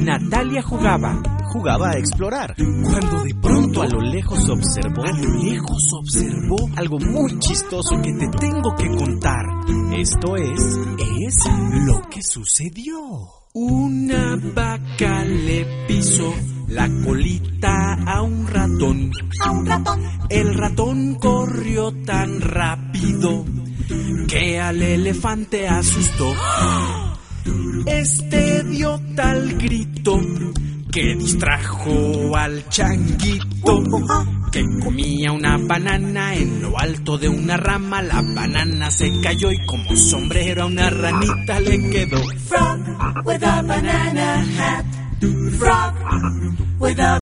Natalia jugaba a explorar, cuando de pronto a lo lejos observó algo muy chistoso que te tengo que contar. Esto es lo que sucedió. Una vaca le pisó la colita a un ratón. El ratón corrió tan rápido que al elefante asustó. Este dio tal grito que distrajo al changuito, que comía una banana en lo alto de una rama. La banana se cayó y como sombrero a una ranita le quedó. Frog with a banana hat. Frog with a